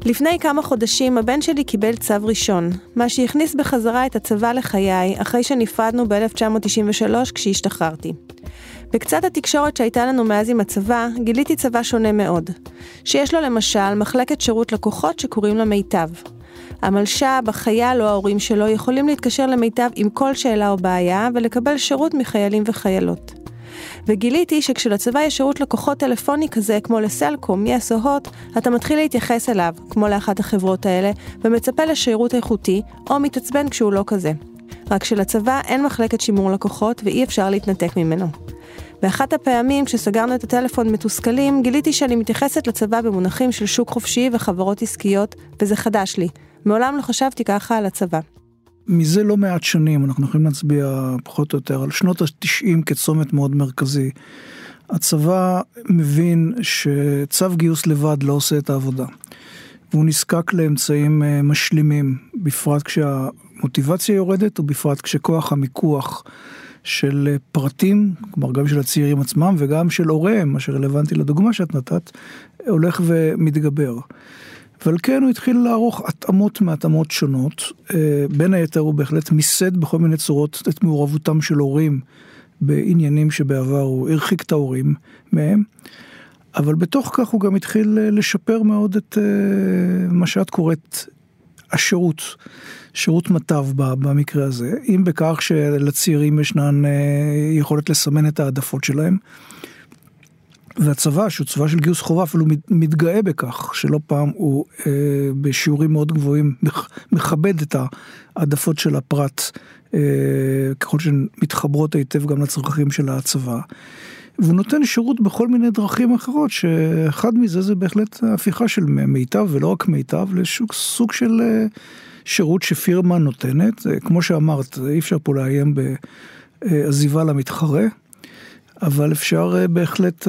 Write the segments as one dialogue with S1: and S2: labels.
S1: לפני כמה חודשים הבן שלי קיבל צו ראשון, מה שהכניס בחזרה את הצבא לחיי אחרי שנפרדנו ב-1993 כשהשתחררתי. בקצת התקשורת שהייתה לנו מאז עם הצבא, גיליתי צבא שונה מאוד, שיש לו למשל מחלקת שירות לקוחות שקוראים לה מיטב. המלש"ב, החייל או ההורים שלו יכולים להתקשר למיטב עם כל שאלה או בעיה ולקבל שירות מחיילים וחיילות. וגיליתי שכשלצבא יש שירות לקוחות טלפוני כזה, כמו לסלקום, יס או הוט, אתה מתחיל להתייחס אליו, כמו לאחת החברות האלה, ומצפה לשירות איכותי, או מתעצבן כשהוא לא כזה. רק שלצבא אין מחלקת שימור לקוחות, ואי אפשר להתנתק ממנו. באחת הפעמים, כשסגרנו את הטלפון מתוסכלים, גיליתי שאני מתייחסת לצבא במונחים של שוק חופשי וחברות עסקיות, וזה חדש לי. מעולם לא חשבתי ככה על הצבא.
S2: מזה לא מעט שנים, אנחנו יכולים להצביע פחות או יותר על שנות ה-90 כצומת מאוד מרכזי. הצבא מבין שצו גיוס לבד לא עושה את העבודה. והוא נזקק לאמצעים משלימים, בפרט כשהמוטיבציה יורדת, ובפרט כשכוח המיקוח של פרטים, כלומר גם של הצעירים עצמם, וגם של הוריהם, מה שרלוונטי לדוגמה שאת נתת, הולך ומתגבר. אבל כן הוא התחיל לערוך התאמות מהתאמות שונות, בין היתר הוא בהחלט מיסד בכל מיני צורות את מעורבותם של הורים, בעניינים שבעבר הוא הרחיק את ההורים מהם, אבל בתוך כך הוא גם התחיל לשפר מאוד את מה שאת קוראת השירות, שירות מטב במקרה הזה, אם בכך שלצעירים ישנן יכולת לסמן את העדפות שלהם, והצבא, שהוא צבא של גיוס חובה, אפילו מתגאה בכך, שלא פעם הוא בשיעורים מאוד גבוהים, מכבד את העדפות של הפרט, ככל שהן מתחברות היטב גם לצרכים של הצבא, והוא נותן שירות בכל מיני דרכים אחרות, שאחד מזה זה בהחלט ההפיכה של מיטב, ולא רק מיטב, לסוג של שירות שפירמה נותנת, כמו שאמרת, אי אפשר פה לאיים בעזיבה למתחרה, אבל אפשר בהחלט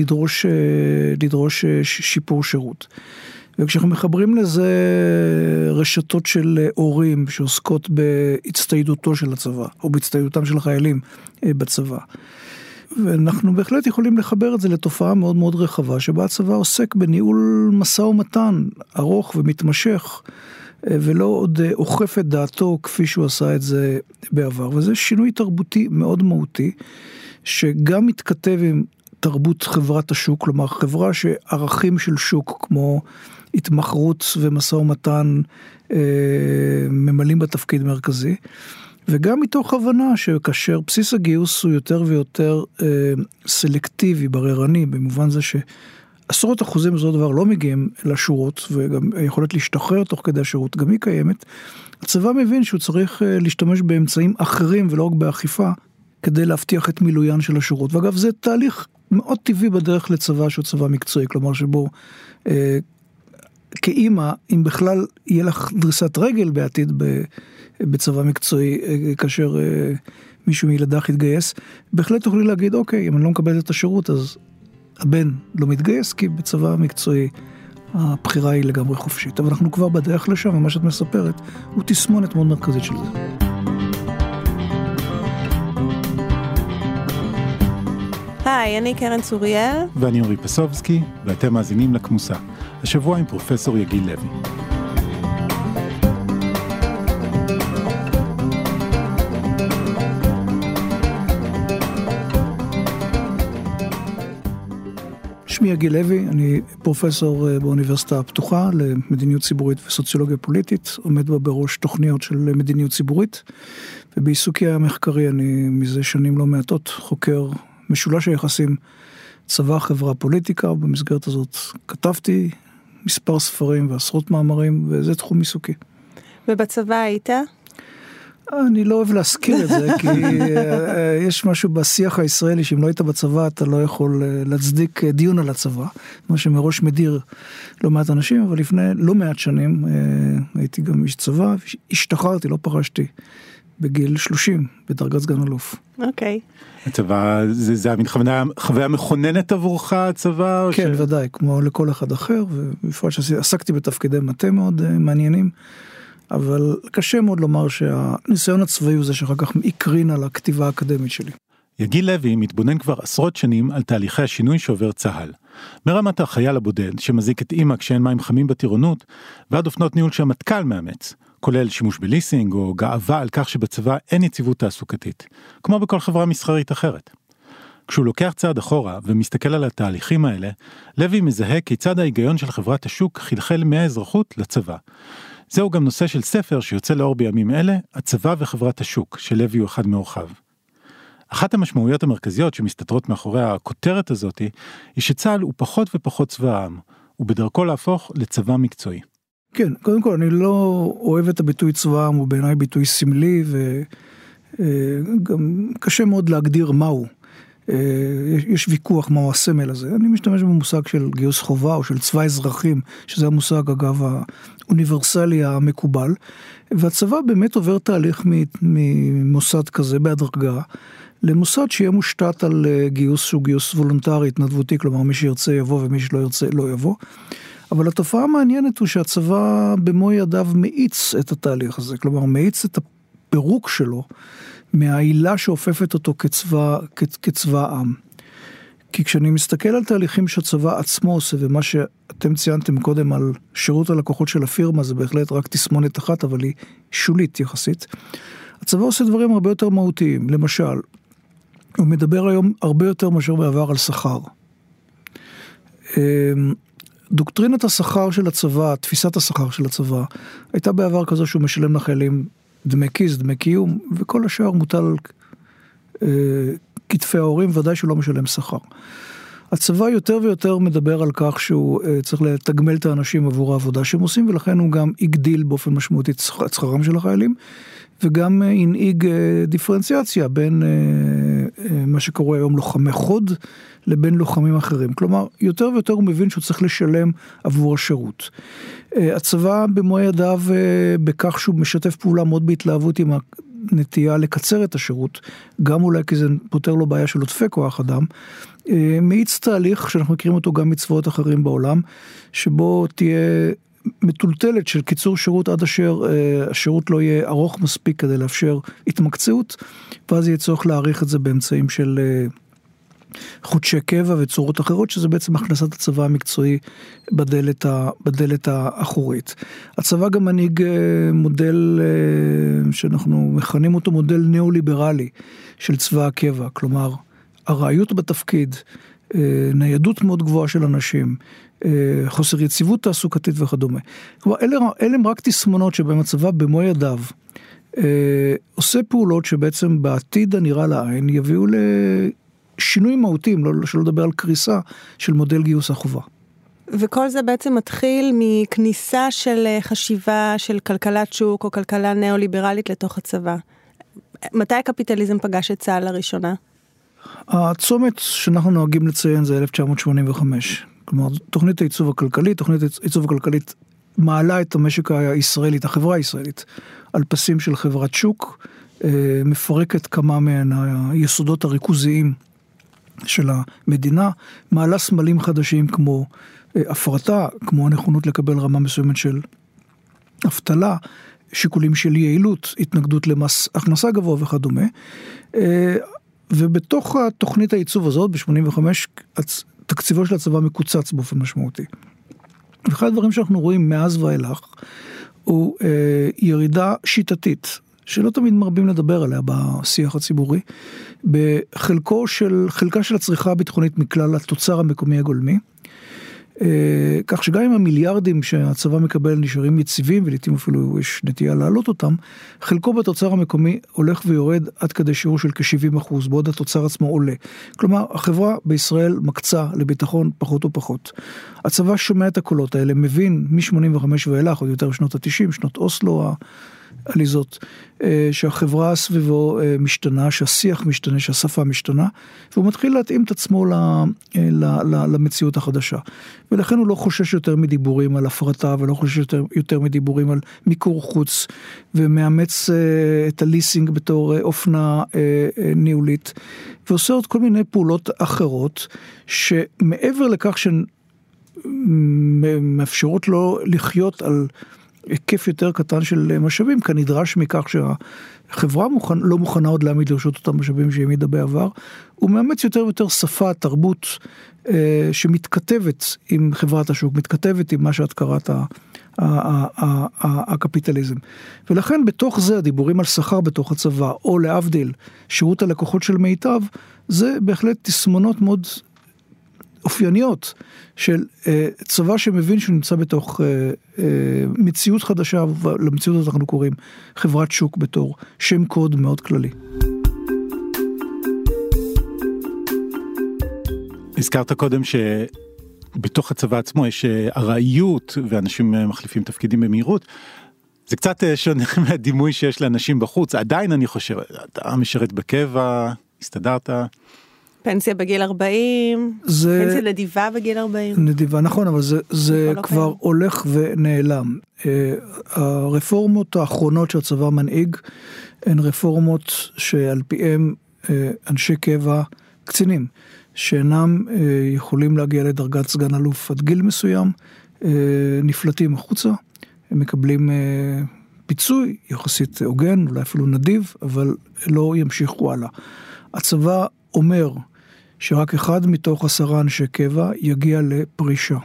S2: לדרוש שיפור שירות. וכשאנחנו מחברים לזה רשתות של הורים שעוסקות בהצטיידותו של הצבא, או בהצטיידותם של החיילים בצבא, ואנחנו בהחלט יכולים לחבר את זה לתופעה מאוד מאוד רחבה, שבה הצבא עוסק בניהול משא ומתן ארוך ומתמשך, ולא עוד אוכף את דעתו כפי שהוא עשה את זה בעבר. וזה שינוי תרבותי מאוד מהותי, שגם מתכתב עם תרבות חברת השוק, כלומר חברה שערכים של שוק כמו התמחרות ומשא ומתן ממלאים בתפקיד מרכזי, וגם מתוך הבנה שכאשר בסיס הגיוס הוא יותר ויותר סלקטיבי, בררני, במובן זה שעשרות אחוזים בזאת דבר לא מגיעים לשורות, וגם היכולת להשתחרר תוך כדי השירות גם היא קיימת, הצבא מבין שהוא צריך להשתמש באמצעים אחרים ולא רק באכיפה, כדי להבטיח את מילוין של השורות. ואגב, זה תהליך מאוד טבעי בדרך לצבא שהוא צבא מקצועי, כלומר שבו כאימא, אם בכלל יהיה לך דריסת רגל בעתיד בצבא מקצועי, כאשר מישהו מילדך יתגייס, בהחלט תוכלי להגיד, אוקיי, אם אני לא מקבל את השירות, אז הבן לא מתגייס, כי בצבא מקצועי הבחירה היא לגמרי חופשית. אבל אנחנו כבר בדרך לשם, ומה שאת מספרת, הוא תסמונת מאוד מרכזית של זה.
S1: היי, אני קרן צוריאל.
S3: ואני אורי פסובסקי, ואתם מאזינים לכמוסה. השבוע עם פרופסור יגיל לוי.
S2: שמי יגיל לוי, אני פרופסור באוניברסיטה הפתוחה למדיניות ציבורית וסוציולוגיה פוליטית, עומד בה בראש תוכניות של מדיניות ציבורית, ובעיסוקי המחקרי אני מזה שנים לא מעטות חוקר משולש היחסים צבא, חברה, פוליטיקה, ובמסגרת הזאת כתבתי מספר ספרים ועשרות מאמרים, וזה תחום עיסוקי.
S1: ובצבא היית?
S2: אני לא אוהב להזכיר את זה, כי יש משהו בשיח הישראלי, שאם לא היית בצבא, אתה לא יכול להצדיק דיון על הצבא, מה שמראש מדיר לא מעט אנשים, אבל לפני לא מעט שנים הייתי גם איש צבא, השתחררתי, לא פרשתי, בגיל 30, בדרגת סגן אלוף.
S1: אוקיי.
S3: הצבא, זה חוויה מכוננת עבורך הצבא?
S2: כן, ודאי, כמו לכל אחד אחר, ובפרט שעסקתי בתפקידי מטה מאוד מעניינים, אבל קשה מאוד לומר שהניסיון הצבאי הוא זה שאחר כך יקרין על הכתיבה האקדמית שלי.
S3: יגיל לוי מתבונן כבר עשרות שנים על תהליכי השינוי שעובר צה"ל. מרמת החייל הבודד שמזיק את אמא כשאין מים חמים בטירונות, ועד אופנות ניהול שהמטכ"ל מאמץ, כולל שימוש בליסינג או גאווה על כך שבצבא אין יציבות תעסוקתית, כמו בכל חברה מסחרית אחרת. כשהוא לוקח צעד אחורה ומסתכל על התהליכים האלה, לוי מזהה כיצד ההיגיון של חברת השוק חלחל מהאזרחות לצבא. זהו גם נושא של ספר שיוצא לאור בימים אלה, הצבא וחברת השוק, שלוי הוא אחד מאורחיו. אחת המשמעויות המרכזיות שמסתתרות מאחורי הכותרת הזאת, היא שצה"ל הוא פחות ופחות צבא העם, ובדרכו להפוך לצבא מקצועי.
S2: כן, קודם כל אני לא אוהב את הביטוי צבא העם, הוא בעיניי ביטוי סמלי, וגם קשה מאוד להגדיר מהו. יש ויכוח מהו הסמל הזה. אני משתמש במושג של גיוס חובה או של צבא אזרחים, שזה המושג אגב האוניברסלי המקובל, והצבא באמת עובר תהליך ממוסד כזה בהדרגה, למוסד שיהיה מושתת על גיוס שהוא גיוס וולונטרי, התנדבותי, כלומר מי שירצה יבוא ומי שלא ירצה לא יבוא. אבל התופעה המעניינת הוא שהצבא במו ידיו מאיץ את התהליך הזה, כלומר מאיץ את הפירוק שלו מהעילה שאופפת אותו כצבא עם. כי כשאני מסתכל על תהליכים שהצבא עצמו עושה, ומה שאתם ציינתם קודם על שירות הלקוחות של הפירמה, זה בהחלט רק תסמונת אחת, אבל היא שולית יחסית. הצבא עושה דברים הרבה יותר מהותיים. למשל, הוא מדבר היום הרבה יותר מאשר בעבר על שכר. דוקטרינת השכר של הצבא, תפיסת השכר של הצבא, הייתה בעבר כזו שהוא משלם לחיילים דמי כיס, דמי קיום, וכל השאר מוטל על כתפי ההורים, ודאי שהוא לא משלם שכר. הצבא יותר ויותר מדבר על כך שהוא צריך לתגמל את האנשים עבור העבודה שהם עושים, ולכן הוא גם הגדיל באופן משמעותי את שכרם של החיילים, וגם הנהיג דיפרנציאציה בין מה שקורה היום לוחמי חוד, לבין לוחמים אחרים. כלומר, יותר ויותר הוא מבין שהוא צריך לשלם עבור השירות. הצבא במו ידיו בכך שהוא משתף פעולה מאוד בהתלהבות עם הנטייה לקצר את השירות, גם אולי כי זה פותר לו בעיה של עודפי כוח אדם, מאיץ תהליך שאנחנו מכירים אותו גם מצבאות אחרים בעולם, שבו תהיה מטולטלת של קיצור שירות עד אשר השירות לא יהיה ארוך מספיק כדי לאפשר התמקצעות, ואז יהיה צורך להאריך את זה באמצעים של חודשי קבע וצורות אחרות, שזה בעצם הכנסת הצבא המקצועי בדלת האחורית. הצבא גם מנהיג מודל שאנחנו מכנים אותו מודל ניאו-ליברלי של צבא הקבע, כלומר הרעיות בתפקיד, ניידות מאוד גבוהה של אנשים, חוסר יציבות תעסוקתית וכדומה. כלומר, אלה הם רק תסמונות שבהם הצבא במו ידיו עושה פעולות שבעצם בעתיד הנראה לעין יביאו לשינוי מהותיים, שלא לדבר על קריסה של מודל גיוס החובה.
S1: וכל זה בעצם מתחיל מכניסה של חשיבה של כלכלת שוק או כלכלה ניאו-ליברלית לתוך הצבא. מתי הקפיטליזם פגש את צה"ל לראשונה?
S2: הצומת שאנחנו נוהגים לציין זה 1985. כלומר, תוכנית העיצוב הכלכלית, תוכנית העיצוב הכלכלית מעלה את המשק הישראלית, החברה הישראלית, על פסים של חברת שוק, מפרקת כמה מהן היסודות הריכוזיים של המדינה, מעלה סמלים חדשים כמו הפרטה, כמו הנכונות לקבל רמה מסוימת של אבטלה, שיקולים של יעילות, התנגדות למס הכנסה גבוה וכדומה. ובתוך התוכנית העיצוב הזאת, ב-85, תקציבו של הצבא מקוצץ באופן משמעותי. ואחד הדברים שאנחנו רואים מאז ואילך, הוא ירידה שיטתית, שלא תמיד מרבים לדבר עליה בשיח הציבורי, חלקה של הצריכה הביטחונית מכלל התוצר המקומי הגולמי, כך שגם אם המיליארדים שהצבא מקבל נשארים יציבים, ולעיתים אפילו יש נטייה להעלות אותם, חלקו בתוצר המקומי הולך ויורד עד כדי שיעור של כ-70%, בעוד התוצר עצמו עולה. כלומר, החברה בישראל מקצה לביטחון פחות ופחות. הצבא שומע את הקולות האלה, מבין מ-85 ואילך, עוד יותר בשנות ה-90, שנות אוסלו העליזות, שהחברה סביבו משתנה, שהשיח משתנה, שהשפה משתנה, והוא מתחיל להתאים את עצמו למציאות החדשה. ולכן הוא לא חושש יותר מדיבורים על הפרטה, ולא חושש יותר מדיבורים על מיקור חוץ, ומאמץ את הליסינג בתור אופנה ניהולית, ועושה עוד כל מיני פעולות אחרות, שמעבר לכך שמאפשרות לו לחיות על היקף יותר קטן של משאבים, כאן נדרש מכך שהחברה לא מוכנה עוד להעמיד לרשות אותם משאבים שהעמידה בעבר, הוא מאמץ יותר ויותר שפה, תרבות, שמתכתבת עם חברת השוק, מתכתבת עם מה שאת קראת הקפיטליזם. ולכן בתוך זה הדיבורים על שכר בתוך הצבא, או להבדיל, שירות הלקוחות של מיטב, זה בהחלט תסמונות מאוד אופייניות של צבא שמבין שהוא נמצא בתוך מציאות חדשה, ולמציאות הזאת אנחנו קוראים חברת שוק בתור שם קוד מאוד כללי.
S3: הזכרת קודם שבתוך הצבא עצמו יש ארעיות ואנשים מחליפים תפקידים במהירות. זה קצת שונה מהדימוי שיש לאנשים בחוץ. עדיין אני חושב, אתה משרת בקבע, הסתדרת.
S1: פנסיה בגיל 40, פנסיה נדיבה בגיל 40.
S2: נדיבה, נכון, אבל זה כבר הולך ונעלם. הרפורמות האחרונות שהצבא מנהיג, הן רפורמות שעל פיהם אנשי קבע קצינים, שאינם יכולים להגיע לדרגת סגן אלוף עד גיל מסוים, נפלטים החוצה, הם מקבלים פיצוי יחסית הוגן, אולי אפילו נדיב, אבל לא ימשיכו הלאה. הצבא אומר שרק אחד מתוך 10 אנשי קבע יגיע לפרישה.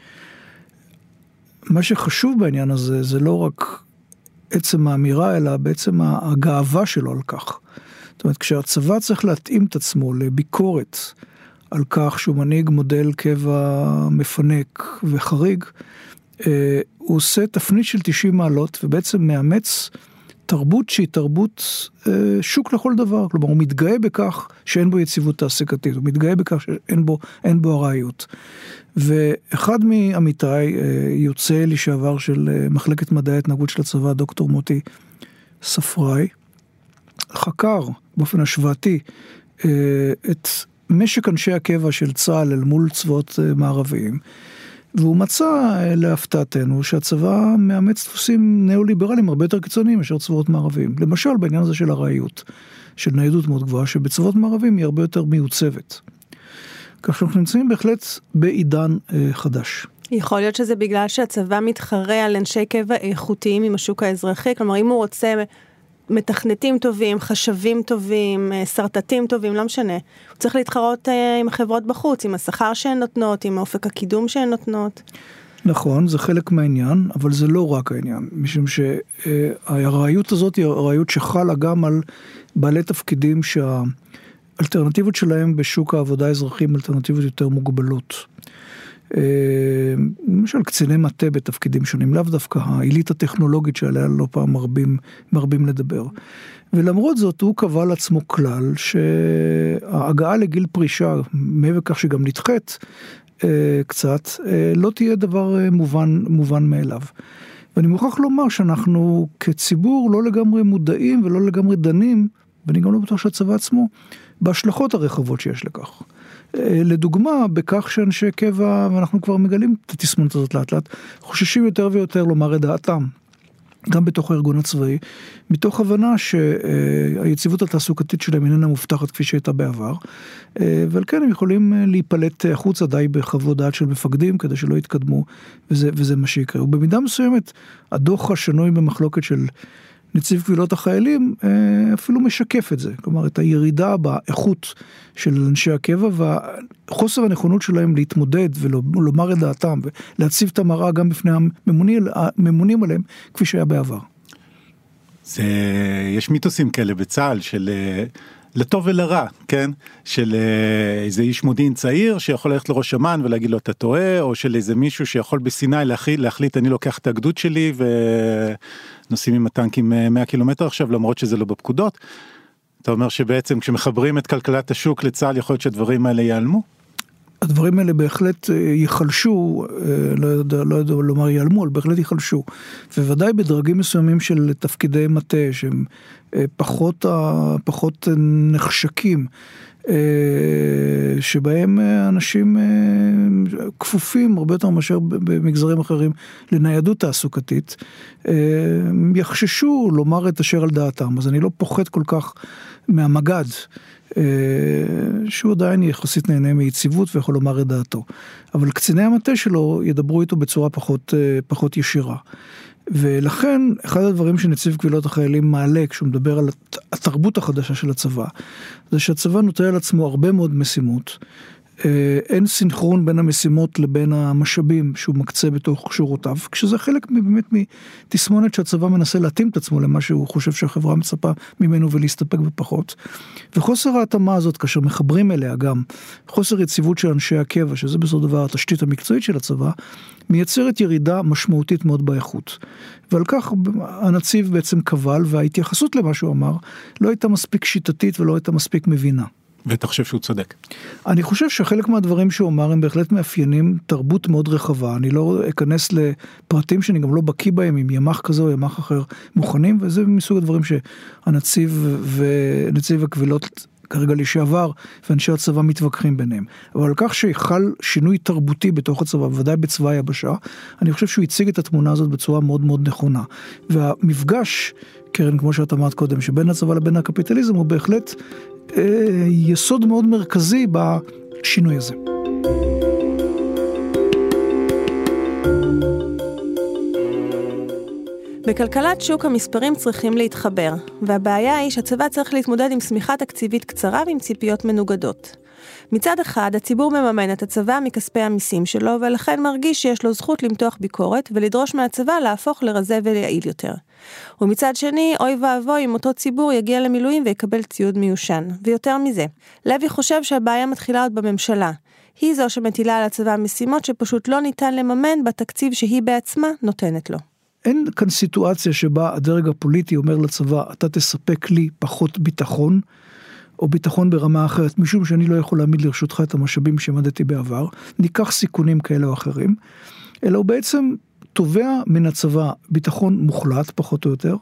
S2: מה שחשוב בעניין הזה, זה לא רק עצם האמירה, אלא בעצם הגאווה שלו על כך. זאת אומרת, כשהצבא צריך להתאים את עצמו לביקורת על כך שהוא מנהיג מודל קבע מפנק וחריג, הוא עושה תפנית של 90 מעלות, ובעצם מאמץ תרבות שהיא תרבות שוק לכל דבר. כלומר, הוא מתגאה בכך שאין בו יציבות תעסוקתית, הוא מתגאה בכך שאין בו ארעיות. ואחד מעמיתיי, יוצא לשעבר של מחלקת מדעי ההתנהגות של הצבא, דוקטור מוטי ספראי, חקר באופן השוואתי את משק אנשי הקבע של צה"ל אל מול צבאות מערביים, והוא מצא להפתעתנו שהצבא מאמץ דפוסים ניאו-ליברליים הרבה יותר קיצוניים מאשר צבאות מערביים. למשל בעניין הזה של הרעיות, של ניידות מאוד גבוהה, שבצבאות מערביים היא הרבה יותר מיוצבת. כך שאנחנו נמצאים בהחלט בעידן חדש.
S1: יכול להיות שזה בגלל שהצבא מתחרה על אנשי קבע איכותיים עם השוק האזרחי, כלומר אם הוא רוצה מתכנתים טובים, חשבים טובים, סרטטים טובים, לא משנה. הוא צריך להתחרות עם החברות בחוץ, עם השכר שהן נותנות, עם אופק הקידום שהן נותנות. נכון,
S2: זה חלק מהעניין, אבל זה לא רק העניין, משום שהרעיות הזאת היא הרעיות שחלה גם על בעלי תפקידים שהאלטרנטיבות שלהם בשוק העבודה האזרחי הן אלטרנטיבות יותר מוגבלות. למשל קציני מטה בתפקידים שונים, לאו דווקא העילית הטכנולוגית שעליה לא פעם מרבים לדבר. ולמרות זאת הוא קבע לעצמו כלל שההגעה לגיל פרישה, מעבר כך שגם נדחית קצת, לא תהיה דבר מובן מאליו. ואני מוכרח לומר שאנחנו כציבור לא לגמרי מודעים ולא לגמרי דנים, ואני גם לא בטוח שהצבא עצמו, בהשלכות הרחבות שיש לכך. לדוגמה, בכך שאנשי קבע, ואנחנו כבר מגלים את התסמונת הזאת לאט לאט, חוששים יותר ויותר לומר את דעתם, גם בתוך הארגון הצבאי, מתוך הבנה שהיציבות התעסוקתית שלהם איננה מובטחת כפי שהייתה בעבר, ועל כן הם יכולים להיפלט החוצה די בחוות דעת של מפקדים, כדי שלא יתקדמו, וזה מה שיקרה. ובמידה מסוימת, הדוח השנוי במחלוקת של נציב קבילות החיילים אפילו משקף את זה, כלומר את הירידה באיכות של אנשי הקבע והחוסר הנכונות שלהם להתמודד ולומר את דעתם ולהציב את המראה גם בפני הממונים עליהם כפי שהיה בעבר.
S3: יש מיתוסים כאלה בצה"ל של לטוב ולרע, כן? של איזה איש מודיעין צעיר שיכול ללכת לראש אמ"ן ולהגיד לו אתה טועה, או של איזה מישהו שיכול בסיני להחליט אני לוקח את הגדוד שלי ונוסעים עם הטנקים 100 קילומטר עכשיו, למרות שזה לא בפקודות. אתה אומר שבעצם כשמחברים את כלכלת השוק לצה"ל יכול להיות שהדברים האלה ייעלמו?
S2: הדברים האלה בהחלט ייחלשו, לא יודע לומר ייעלמו, אבל בהחלט ייחלשו. וודאי בדרגים מסוימים של תפקידי מטה, שהם פחות נחשקים, שבהם אנשים כפופים הרבה יותר מאשר במגזרים אחרים לניידות תעסוקתית, יחששו לומר את אשר על דעתם. אז אני לא פוחד כל כך מהמגד, שהוא עדיין יחסית נהנה מיציבות ויכול לומר את דעתו. אבל קציני המטה שלו ידברו איתו בצורה פחות ישירה. ולכן, אחד הדברים שנציב קבילות החיילים מעלה, כשהוא מדבר על התרבות החדשה של הצבא, זה שהצבא נוטל על עצמו הרבה מאוד משימות, אין סינכרון בין המשימות לבין המשאבים שהוא מקצה בתוך שורותיו, כשזה חלק באמת מתסמונת שהצבא מנסה להתאים את עצמו למה שהוא חושב שהחברה מצפה ממנו ולהסתפק בפחות. וחוסר ההתאמה הזאת, כאשר מחברים אליה גם חוסר יציבות של אנשי הקבע, שזה בסופו של דבר התשתית המקצועית של הצבא, מייצרת ירידה משמעותית מאוד באיכות. ועל כך הנציב בעצם קבל, וההתייחסות למה שהוא אמר לא הייתה מספיק שיטתית ולא הייתה מספיק מבינה.
S3: ואתה חושב שהוא צודק?
S2: אני חושב שחלק מהדברים שהוא אמר הם בהחלט מאפיינים תרבות מאוד רחבה. אני לא אכנס לפרטים שאני גם לא בקיא בהם, אם ימח כזה או ימח אחר מוכנים, וזה מסוג הדברים שהנציב ונציב הקבילות כרגע לשעבר, ואנשי הצבא מתווכחים ביניהם. אבל על כך שיחל שינוי תרבותי בתוך הצבא, בוודאי בצבא היבשה, אני חושב שהוא הציג את התמונה הזאת בצורה מאוד מאוד נכונה. והמפגש, קרן, כמו שאת אמרת קודם, שבין הצבא לבין הקפיטליזם, הוא בהחלט יסוד מאוד מרכזי בשינוי הזה.
S1: בכלכלת שוק המספרים צריכים להתחבר, והבעיה היא שהצבא צריך להתמודד עם סמיכה תקציבית קצרה ועם ציפיות מנוגדות. מצד אחד, הציבור מממן את הצבא מכספי המיסים שלו, ולכן מרגיש שיש לו זכות למתוח ביקורת ולדרוש מהצבא להפוך לרזה ויעיל יותר. ומצד שני, אוי ואבוי אם אותו ציבור יגיע למילואים ויקבל ציוד מיושן. ויותר מזה, לוי חושב שהבעיה מתחילה עוד בממשלה. היא זו שמטילה על הצבא משימות שפשוט לא ניתן לממן בתקציב שהיא בעצמה נותנת לו.
S2: אין כאן סיטואציה שבה הדרג הפוליטי אומר לצבא, אתה תספק לי פחות ביטחון, או ביטחון ברמה אחרת, משום שאני לא יכול להעמיד לרשותך את המשאבים שמדתי בעבר, ניקח סיכונים כאלה או אחרים, אלא הוא בעצם תובע מן הצבא ביטחון מוחלט, פחות או יותר,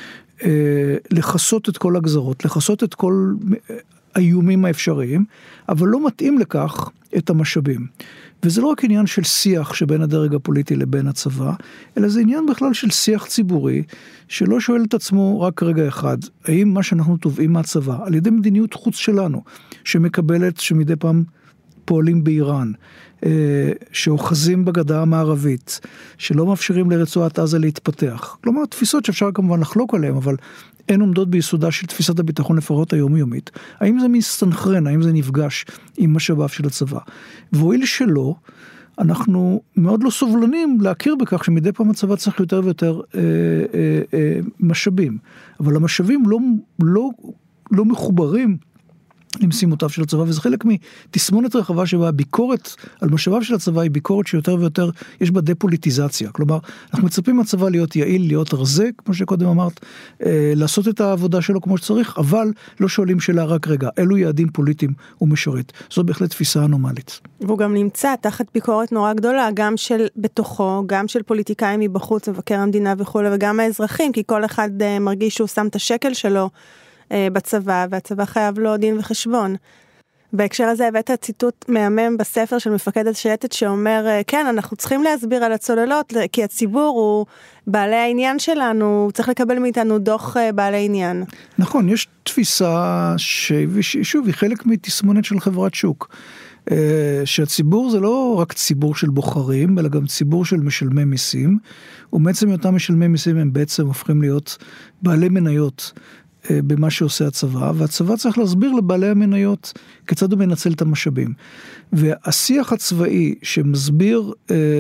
S2: לחסות את כל הגזרות, לחסות את כל האיומים האפשריים, אבל לא מתאים לכך את המשאבים. וזה לא רק עניין של שיח שבין הדרג הפוליטי לבין הצבא, אלא זה עניין בכלל של שיח ציבורי, שלא שואל את עצמו רק רגע אחד, האם מה שאנחנו תובעים מהצבא, על ידי מדיניות חוץ שלנו, שמקבלת שמדי פעם פועלים באיראן, שאוחזים בגדה המערבית, שלא מאפשרים לרצועת עזה להתפתח. כלומר, תפיסות שאפשר כמובן לחלוק עליהן, אבל אין עומדות ביסודה של תפיסת הביטחון לפחות היומיומית. האם זה מסתנכרן, האם זה נפגש עם משאביו של הצבא? והואיל שלא, אנחנו מאוד לא סובלנים להכיר בכך שמדי פעם הצבא צריך יותר ויותר משאבים. אבל המשאבים לא מחוברים למשימותיו של הצבא, וזה חלק מתסמונת רחבה שבה הביקורת על משאביו של הצבא היא ביקורת שיותר ויותר יש בה דפוליטיזציה. כלומר, אנחנו מצפים מהצבא להיות יעיל, להיות רזה, כמו שקודם אמרת, לעשות את העבודה שלו כמו שצריך, אבל לא שואלים שאלה רק רגע, אלו יעדים פוליטיים הוא משרת. זו בהחלט תפיסה אנומלית.
S1: והוא גם נמצא תחת ביקורת נורא גדולה, גם של בתוכו, גם של פוליטיקאים מבחוץ, מבקר המדינה וכו', וגם האזרחים, כי כל אחד מרגיש שהוא שם את השקל שלו בצבא, והצבא חייב לו דין וחשבון. בהקשר הזה הבאת ציטוט מהמם בספר של מפקד השייטת שאומר, כן, אנחנו צריכים להסביר על הצוללות, כי הציבור הוא בעלי העניין שלנו, הוא צריך לקבל מאיתנו דוח בעלי עניין.
S2: נכון, יש תפיסה ששוב, היא חלק מתסמונת של חברת שוק. שהציבור זה לא רק ציבור של בוחרים, אלא גם ציבור של משלמי מיסים, ובעצם אותם משלמי מיסים הם בעצם הופכים להיות בעלי מניות במה שעושה הצבא, והצבא צריך להסביר לבעלי המניות כיצד הוא מנצל את המשאבים. והשיח הצבאי שמסביר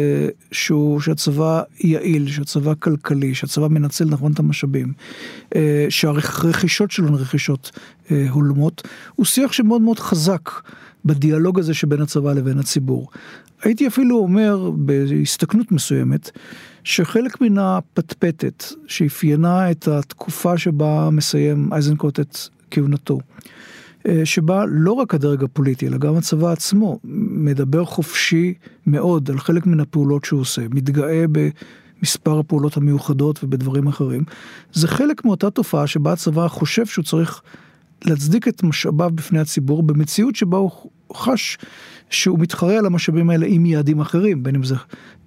S2: שהצבא יעיל, שהצבא כלכלי, שהצבא מנצל נכון את המשאבים, שהרכישות שלו הן רכישות הולמות, הוא שיח שמאוד מאוד חזק בדיאלוג הזה שבין הצבא לבין הציבור. הייתי אפילו אומר בהסתכלות מסוימת, שחלק מן הפטפטת שאפיינה את התקופה שבה מסיים אייזנקוט את כהונתו, שבה לא רק הדרג הפוליטי, אלא גם הצבא עצמו, מדבר חופשי מאוד על חלק מן הפעולות שהוא עושה, מתגאה במספר הפעולות המיוחדות ובדברים אחרים. זה חלק מאותה תופעה שבה הצבא חושב שהוא צריך להצדיק את משאביו בפני הציבור, במציאות שבה הוא חש שהוא מתחרה על המשאבים האלה עם יעדים אחרים, בין אם זה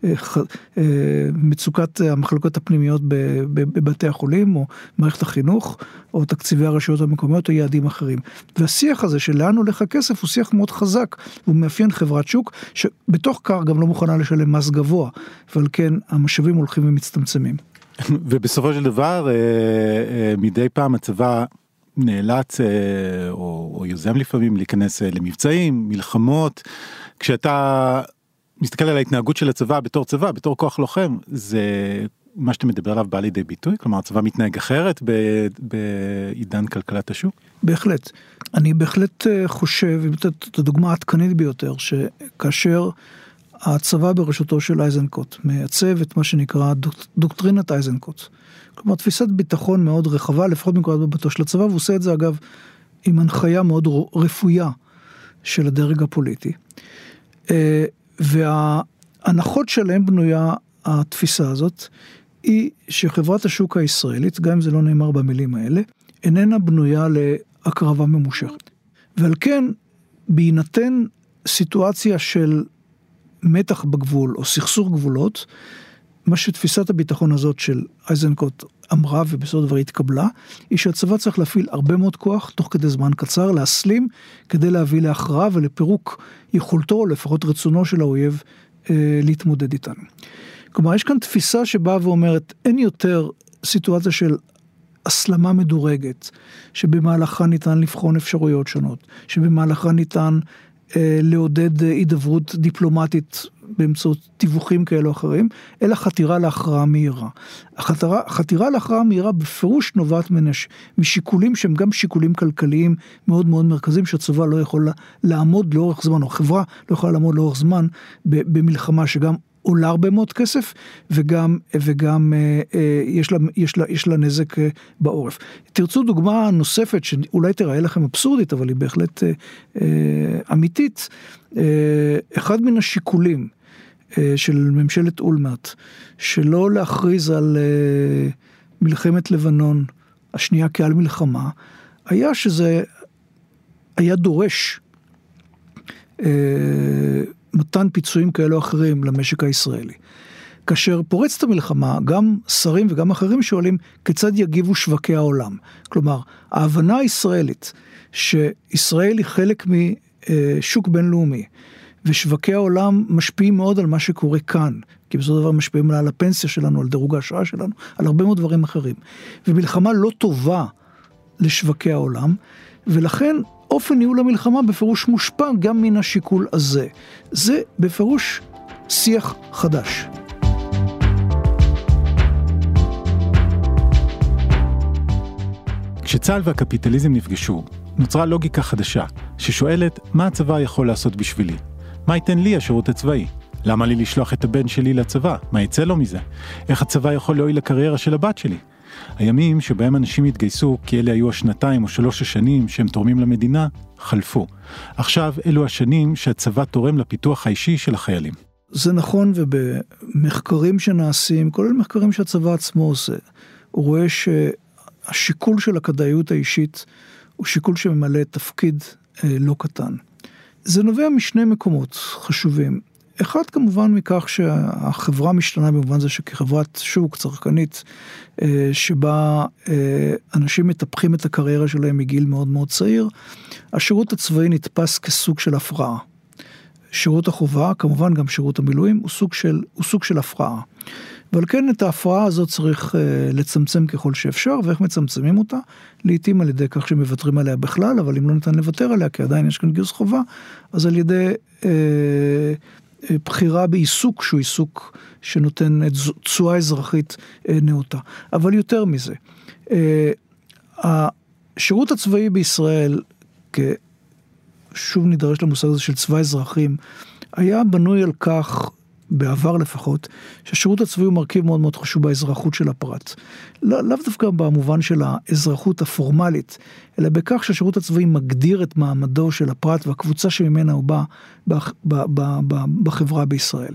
S2: מצוקת המחלקות הפנימיות בבתי החולים, או מערכת החינוך, או תקציבי הרשויות המקומיות, או יעדים אחרים. והשיח הזה של לאן הולך הכסף, הוא שיח מאוד חזק, הוא מאפיין חברת שוק, שבתוך כך גם לא מוכנה לשלם מס גבוה, אבל כן, המשאבים הולכים ומצטמצמים.
S3: ובסופו של דבר, מדי פעם הצבא נאלץ, או יוזם לפעמים, להיכנס למבצעים, מלחמות. כשאתה מסתכל על ההתנהגות של הצבא, בתור כוח לוחם, זה מה שאתה מדבר עליו בא לידי ביטוי? כלומר, הצבא מתנהג אחרת בעידן כלכלת השוק?
S2: בהחלט. אני בהחלט חושב, את הדוגמה העדכנית ביותר, שכאשר הצבא בראשותו של אייזנקוט מייצב את מה שנקרא דוקטרינת אייזנקוט. כלומר, תפיסת ביטחון מאוד רחבה, לפחות מנקודת מבטו של הצבא, והוא עושה את זה אגב עם הנחיה מאוד רפויה של הדרג הפוליטי. וההנחות שלהם בנויה התפיסה הזאת, היא שחברת השוק הישראלית, גם אם זה לא נאמר במילים האלה, איננה בנויה להקרבה ממושכת. ועל כן, בהינתן סיטואציה של מתח בגבול או סכסוך גבולות, מה שתפיסת הביטחון הזאת של אייזנקוט אמרה ובסופו של דבר התקבלה, היא שהצבא צריך להפעיל הרבה מאוד כוח תוך כדי זמן קצר, להסלים כדי להביא להכרעה ולפירוק יכולתו או לפחות רצונו של האויב להתמודד איתנו. כלומר, יש כאן תפיסה שבאה ואומרת, אין יותר סיטואציה של הסלמה מדורגת, שבמהלכה ניתן לבחון אפשרויות שונות, שבמהלכה ניתן לעודד הידברות דיפלומטית באמצעות תיווכים כאלו או אחרים, אלא חתירה להכרעה מהירה. החתירה להכרעה מהירה בפירוש נובעת משיקולים שהם גם שיקולים כלכליים מאוד מאוד מרכזיים, שהצבא לא יכול לעמוד לאורך זמן, או חברה לא יכולה לעמוד לאורך זמן במלחמה שגם עולה הרבה מאוד כסף, וגם יש לה נזק בעורף. תרצו דוגמה נוספת, שאולי תראה לכם אבסורדית, אבל היא בהחלט אמיתית. אחד מן השיקולים של ממשלת אולמרט, שלא להכריז על מלחמת לבנון השנייה כעל מלחמה, היה שזה היה דורש מתן פיצויים כאלו אחרים למשק הישראלי. כאשר פורצת המלחמה, גם שרים וגם אחרים שואלים כיצד יגיבו שווקי העולם. כלומר, ההבנה הישראלית שישראל היא חלק משוק בינלאומי, ושווקי העולם משפיעים מאוד על מה שקורה כאן, כי בסופו של דבר משפיעים על הפנסיה שלנו, על דירוג ההשקעה שלנו, על הרבה מאוד דברים אחרים. ומלחמה לא טובה לשווקי העולם, ולכן אופן ניהול המלחמה בפירוש מושפע גם מן השיקול הזה. זה בפירוש שיח חדש.
S3: כשצה"ל והקפיטליזם נפגשו, נוצרה לוגיקה חדשה, ששואלת מה הצבא יכול לעשות בשבילי? מה ייתן לי השירות הצבאי? למה לי לשלוח את הבן שלי לצבא? מה יצא לו מזה? איך הצבא יכול להועיל לקריירה של הבת שלי? הימים שבהם אנשים התגייסו, כי אלה היו השנתיים או 3 השנים שהם תורמים למדינה, חלפו. עכשיו אלו השנים שהצבא תורם לפיתוח האישי של החיילים.
S2: זה נכון, ובמחקרים שנעשים, כולל מחקרים שהצבא עצמו עושה, הוא רואה שהשיקול של הכדאיות האישית הוא שיקול שממלא תפקיד לא קטן. זה נובע משני מקומות חשובים. אחד כמובן מכך שהחברה משתנה במובן זה שכחברת שוק צרכנית, שבה אנשים מטפחים את הקריירה שלהם מגיל מאוד מאוד צעיר, השירות הצבאי נתפס כסוג של הפרעה. שירות החובה, כמובן גם שירות המילואים, הוא סוג של הפרעה. ועל כן את ההפרעה הזאת צריך לצמצם ככל שאפשר, ואיך מצמצמים אותה? לעתים על ידי כך שמוותרים עליה בכלל, אבל אם לא ניתן לוותר עליה, כי עדיין יש כאן גיוס חובה, אז על ידי בחירה בעיסוק, שהוא עיסוק שנותן תשואה אזרחית נאותה. אבל יותר מזה, השירות הצבאי בישראל, שוב נדרש למושג הזה של צבא אזרחים, היה בנוי על כך, בעבר לפחות, שהשירות הצבאי הוא מרכיב מאוד מאוד חשוב באזרחות של הפרט. לאו דווקא במובן של האזרחות הפורמלית, אלא בכך שהשירות הצבאי מגדיר את מעמדו של הפרט והקבוצה שממנה הוא בא בחברה בישראל.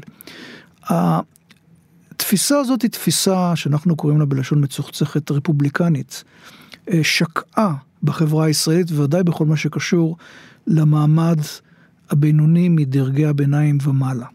S2: התפיסה הזאת היא תפיסה שאנחנו קוראים לה בלשון מצוחצחת רפובליקנית, שקעה בחברה הישראלית, וודאי בכל מה שקשור למעמד הבינוני מדרגי הביניים ומעלה.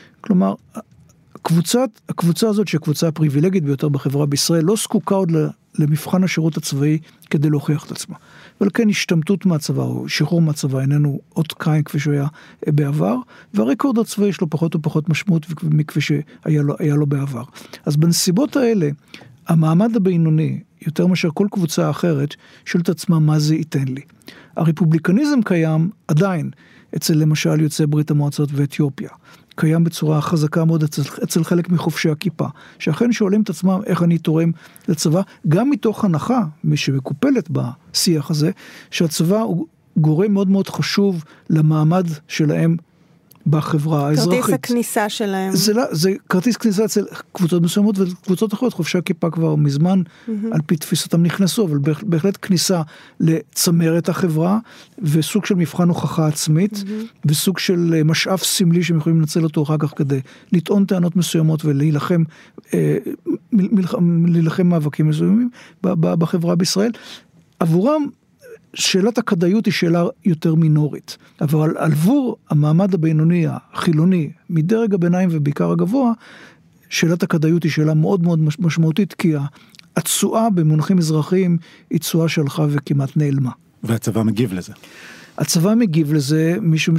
S2: כלומר, הקבוצה הזאת שהיא הקבוצה הפריבילגית ביותר בחברה בישראל, לא זקוקה עוד למבחן השירות הצבאי כדי להוכיח את עצמה. ולכן השתמטות מהצבא או שחרור מהצבא איננו אות קין כפי שהוא היה בעבר, והרקורד הצבאי יש לו פחות ופחות משמעות מכפי שהיה לו בעבר. אז בנסיבות האלה, המעמד הבינוני, יותר מאשר כל קבוצה אחרת, שואלת עצמה מה זה ייתן לי. הרפובליקניזם קיים עדיין אצל למשל יוצאי ברית המועצות ואתיופיה. קיים בצורה חזקה מאוד אצל חלק מחופשי הכיפה, שאכן שואלים את עצמם איך אני תורם לצבא, גם מתוך הנחה, מי שמקופלת בשיח הזה, שהצבא הוא גורם מאוד מאוד חשוב למעמד שלהם בחברה האזרחית.
S1: כרטיס הכניסה שלהם.
S2: זה כרטיס כניסה אצל קבוצות מסוימות, וקבוצות אחרות, חופשי הכיפה כבר מזמן, על פי תפיסתם נכנסו, אבל בהחלט כניסה לצמרת החברה, וסוג של מבחן הוכחה עצמית, וסוג של משאב סמלי שהם יכולים לנצל אותו אחר כך כדי לטעון טענות מסוימות, ולהילחם מאבקים מסוימים בחברה בישראל. עבורם, שאלת הכדאיות היא שאלה יותר מינורית, אבל עבור המעמד הבינוני, החילוני, מדרג הביניים ובעיקר הגבוה, שאלת הכדאיות היא שאלה מאוד מאוד משמעותית, כי התשואה במונחים אזרחיים היא תשואה שהלכה וכמעט נעלמה.
S3: והצבא מגיב לזה.
S2: הצבא מגיב לזה, משום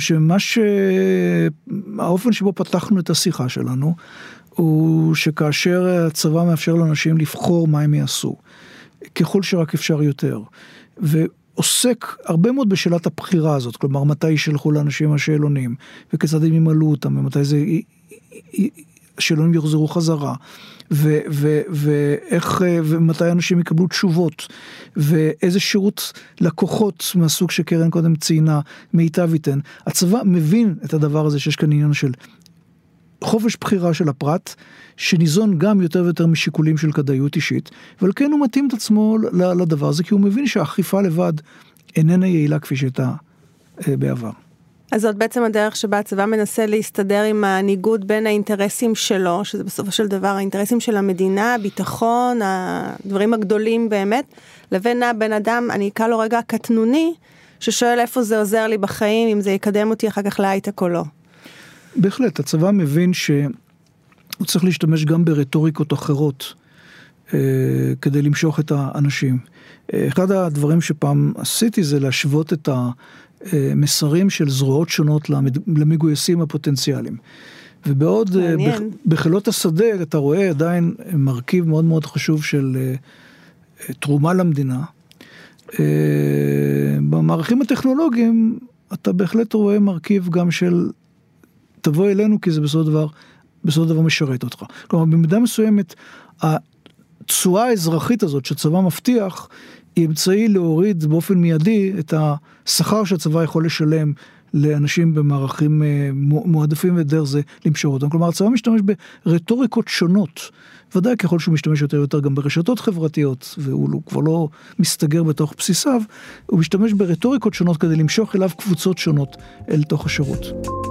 S2: האופן שבו פתחנו את השיחה שלנו, הוא שכאשר הצבא מאפשר לאנשים לבחור מה הם יעשו, ככל שרק אפשר יותר, עוסק הרבה מאוד בשאלת הבחירה הזאת, כלומר, מתי ישלחו לאנשים השאלונים, וכיצד הם ימלאו אותם, ומתי השאלונים יחזרו חזרה, ומתי אנשים יקבלו תשובות, ואיזה שירות לקוחות מהסוג שקרן קודם ציינה, מיטב ייתן. הצבא מבין את הדבר הזה שיש כאן עניין של חופש בחירה של הפרט, שניזון גם יותר ויותר משיקולים של כדאיות אישית, אבל כן הוא מתאים את עצמו לדבר הזה, כי הוא מבין שהאכיפה לבד איננה יעילה כפי שהייתה בעבר.
S1: אז זאת בעצם הדרך שבה הצבא מנסה להסתדר עם הניגוד בין האינטרסים שלו, שזה בסופו של דבר האינטרסים של המדינה, הביטחון, הדברים הגדולים באמת, לבין הבן אדם, אני אקרא לו רגע קטנוני, ששואל איפה זה עוזר לי בחיים, אם זה יקדם אותי אחר כך להייטק או לא.
S2: בהחלט, הצבא מבין שהוא צריך להשתמש גם ברטוריקות אחרות כדי למשוך את האנשים. אחד הדברים שפעם עשיתי זה להשוות את המסרים של זרועות שונות למגויסים הפוטנציאליים. ובעוד בחילות השדה אתה רואה עדיין מרכיב מאוד מאוד חשוב של תרומה למדינה. במערכים הטכנולוגיים אתה בהחלט רואה מרכיב גם של תבוא אלינו כי זה בסוד דבר משרת אותך. כלומר, במידה מסוימת, הצורה האזרחית הזאת שהצבא מבטיח, היא אמצעי להוריד באופן מיידי את השכר שהצבא יכול לשלם לאנשים במערכים מועדפים ודרך זה למשור אותם. כלומר, הצבא משתמש ברטוריקות שונות, ודאי ככל שהוא משתמש יותר ויותר גם ברשתות חברתיות, והוא כבר לא מסתגר בתוך בסיסיו, הוא משתמש ברטוריקות שונות כדי למשוך אליו קבוצות שונות אל תוך השירות.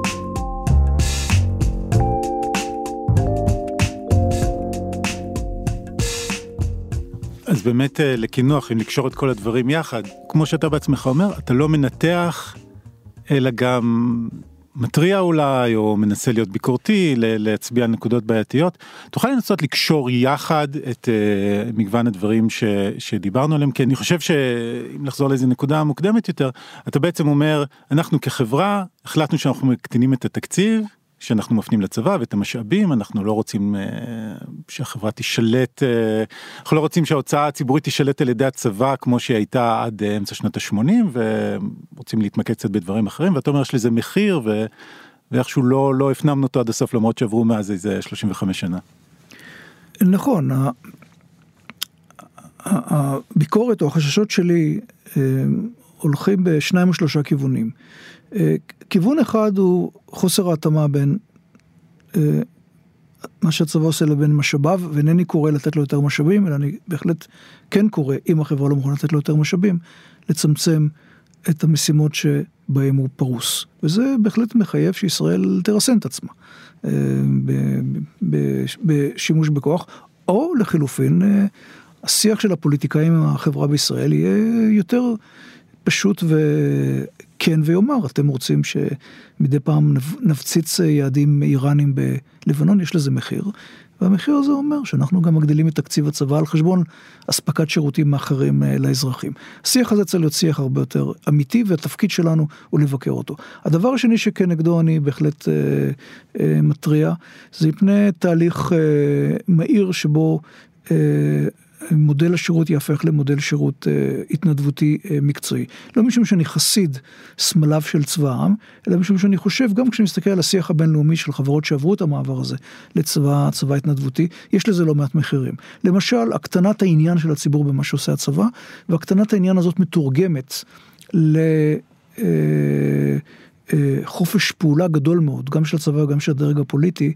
S3: אז באמת לכינוח, אם לקשור את כל הדברים יחד, כמו שאתה בעצמך אומר, אתה לא מנתח, אלא גם מטריע אולי, או מנסה להיות ביקורתי, להצביע נקודות בעייתיות. תוכל לנסות לקשור יחד את מגוון הדברים שדיברנו עליהם, כי אני חושב שאם לחזור לאיזו נקודה מוקדמת יותר, אתה בעצם אומר, אנחנו כחברה, החלטנו שאנחנו מקטינים את התקציב, שאנחנו מפנים לצבא ואת המשאבים, אנחנו לא רוצים שהחברה תשלט, אנחנו לא רוצים שההוצאה הציבורית תשלט על ידי הצבא, כמו שהיא הייתה עד אמצע שנות ה-80, ורוצים להתמקד קצת בדברים אחרים, ואתה אומר שלזה מחיר, ואיכשהו לא הפנמנו אותו עד הסוף, למרות שעברו מאז איזה 35 שנה.
S2: נכון, הביקורת או החששות שלי הולכים בשניים או שלושה כיוונים. כיוון אחד הוא חוסר ההתאמה בין מה שהצבא עושה לבין משאביו, ואינני קורא לתת לו יותר משאבים, אלא אני בהחלט כן קורא, אם החברה לא מוכנה לתת לו יותר משאבים, לצמצם את המשימות שבהם הוא פרוס. וזה בהחלט מחייב שישראל תרסן את עצמה בשימוש בכוח, או לחילופין, השיח של הפוליטיקאים עם החברה בישראל יהיה יותר פשוט וכן ויאמר, אתם רוצים שמדי פעם נפציץ יעדים איראנים בלבנון, יש לזה מחיר, והמחיר הזה אומר שאנחנו גם מגדילים את תקציב הצבא על חשבון אספקת שירותים אחרים לאזרחים. השיח הזה צריך להיות שיח הרבה יותר אמיתי, והתפקיד שלנו הוא לבקר אותו. הדבר השני שכנגדו אני בהחלט מטריע, זה מפני תהליך מהיר שבו מודל השירות יהפך למודל שירות התנדבותי מקצועי. לא משום שאני חסיד סמליו של צבא העם, אלא משום שאני חושב, גם כשאני מסתכל על השיח הבינלאומי של חברות שעברו את המעבר הזה לצבא התנדבותי, יש לזה לא מעט מחירים. למשל, הקטנת העניין של הציבור במה שעושה הצבא, והקטנת העניין הזאת מתורגמת חופש פעולה גדול מאוד, גם של הצבא וגם של הדרג הפוליטי,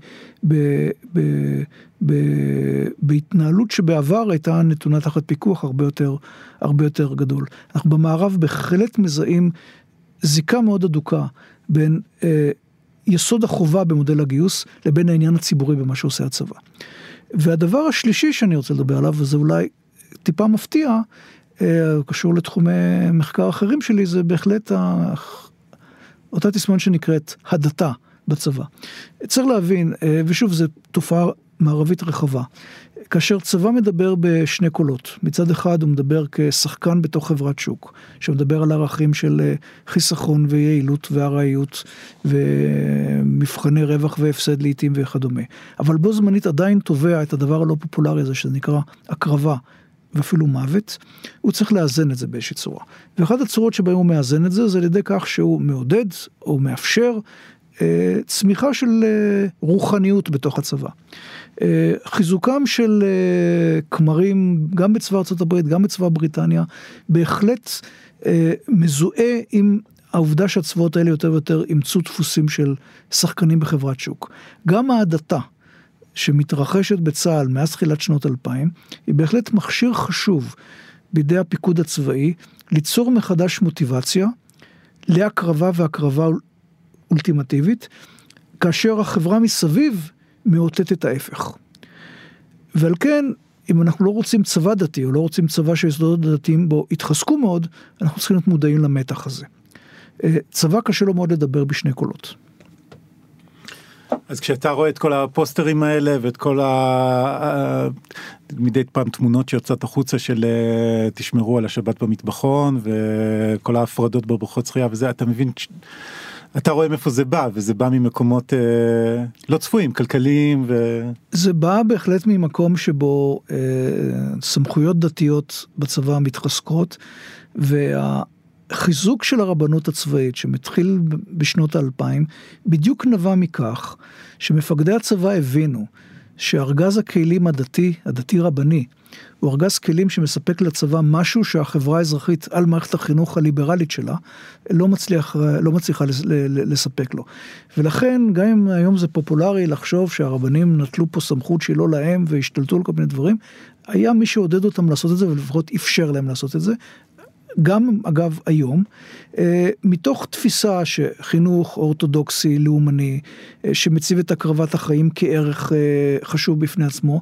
S2: בהתנהלות שבעבר הייתה נתונה תחת פיקוח הרבה יותר גדול. אנחנו במערב בהחלט מזהים זיקה מאוד אדוקה בין יסוד החובה במודל הגיוס לבין העניין הציבורי במה שעושה הצבא. והדבר השלישי שאני רוצה לדבר עליו, וזה אולי טיפה מפתיע, קשור לתחומי מחקר אחרים שלי, זה בהחלט אותה תסמונת שנקראת הדתה בצבא. צריך להבין, ושוב זו תופעה מערבית רחבה, כאשר צבא מדבר בשני קולות, מצד אחד הוא מדבר כשחקן בתוך חברת שוק, שמדבר על ערכים של חיסכון ויעילות והראיות, ומבחני רווח והפסד לעתים וכדומה. אבל בו זמנית עדיין תובע את הדבר הלא פופולרי הזה, שזה נקרא הקרבה, ואפילו מוות, הוא צריך לאזן את זה באיזושהי צורה. ואחת הצורות שבהם הוא מאזן את זה, זה על ידי כך שהוא מעודד או מאפשר צמיחה של רוחניות בתוך הצבא. חיזוקם של כמרים, גם בצבא ארצות הברית, גם בצבא בריטניה, בהחלט מזוהה עם העובדה שהצבאות האלה יותר ויותר אימצו דפוסים של שחקנים בחברת שוק. גם ההדתה, שמתרחשת בצה"ל מאז תחילת שנות 2000, היא בהחלט מכשיר חשוב בידי הפיקוד הצבאי, ליצור מחדש מוטיבציה, להקרבה והקרבה אולטימטיבית, כאשר החברה מסביב מאותת ההפך. ועל כן, אם אנחנו לא רוצים צבא דתי, או לא רוצים צבא שיסודות דתיים בו התחזקו מאוד, אנחנו צריכים להיות מודעים למתח הזה. צבא קשה לו מאוד לדבר בשני קולות.
S3: אז כשאתה רואה את כל הפוסטרים האלה, ואת כל מדי פעם תמונות שיוצאות החוצה של תשמרו על השבת במטבחון, וכל ההפרדות בבריכות שחייה וזה, אתה מבין, אתה רואה מאיפה זה בא, וזה בא ממקומות לא צפויים, כלכליים
S2: זה בא בהחלט ממקום שבו סמכויות דתיות בצבא מתחזקות, חיזוק של הרבנות הצבאית שמתחיל בשנות 2000 בדיוק נבע מכך שמפקדי הצבא הבינו שארגז הכלים הדתי רבני, הוא ארגז כלים שמספק לצבא משהו שהחברה האזרחית על מערכת החינוך הליברלית שלה לא מצליחה לספק לו. ולכן גם אם היום זה פופולרי לחשוב שהרבנים נטלו פה סמכות שהיא לא להם והשתלטו על כל מיני דברים, היה מי שעודד אותם לעשות את זה ולפחות אפשר להם לעשות את זה. גם אגב היום, מתוך תפיסה שחינוך אורתודוקסי, לאומני, שמציב את הקרבת החיים כערך חשוב בפני עצמו,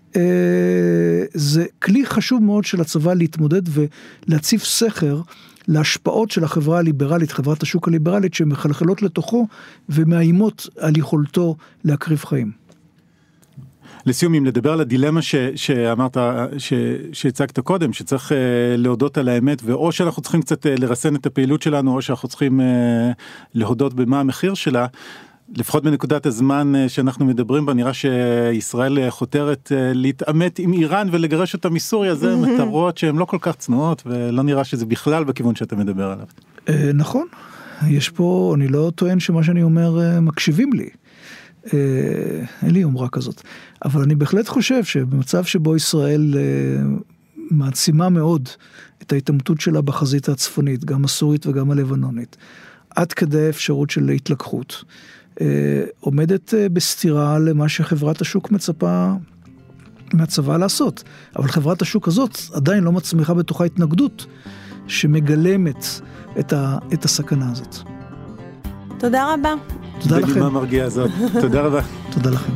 S2: זה כלי חשוב מאוד של הצבא להתמודד ולהציב סכר להשפעות של החברה הליברלית, חברת השוק הליברלית, שמחלחלות לתוכו ומאיימות על יכולתו להקריב חיים.
S3: לסיום, אם לדבר על הדילמה שאמרת, שהצגת קודם, שצריך להודות על האמת, ואו שאנחנו צריכים קצת לרסן את הפעילות שלנו, או שאנחנו צריכים להודות במה המחיר שלה, לפחות בנקודת הזמן שאנחנו מדברים בה, נראה שישראל חותרת להתאמת עם איראן ולגרש אותה מסוריה, זה מטרות שהן לא כל כך צנועות, ולא נראה שזה בכלל בכיוון שאתה מדבר עליו.
S2: נכון, יש פה, אני לא טוען שמה שאני אומר מקשיבים לי, אין לי יומרה כזאת, אבל אני בהחלט חושב שבמצב שבו ישראל מעצימה מאוד את ההתעמתות שלה בחזית הצפונית, גם הסורית וגם הלבנונית, עד כדי אפשרות של התלקחות, עומדת בסתירה למה שחברת השוק מצפה מהצבא לעשות. אבל חברת השוק הזאת עדיין לא מצמיחה בתוכה התנגדות שמגלמת את הסכנה הזאת.
S1: תודה רבה.
S2: תודה לכם.
S3: בנימה מרגיעה הזאת. תודה רבה.
S2: תודה לכם.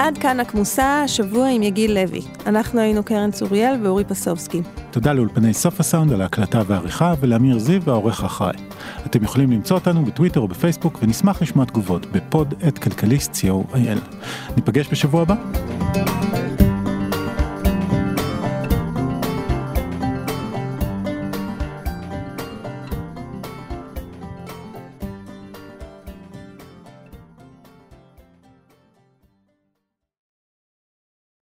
S1: עד כאן הכמוסה, השבוע עם יגיל לוי. אנחנו היינו קרן צוריאל ואורי פסובסקי.
S3: תודה לאולפני סוף הסאונד על ההקלטה והעריכה, ולאמיר זיו והעורך האחראי. אתם יכולים למצוא אותנו בטוויטר או בפייסבוק, ונשמח לשמוע תגובות בפוד@כלכליסט.co.il. ניפגש בשבוע הבא.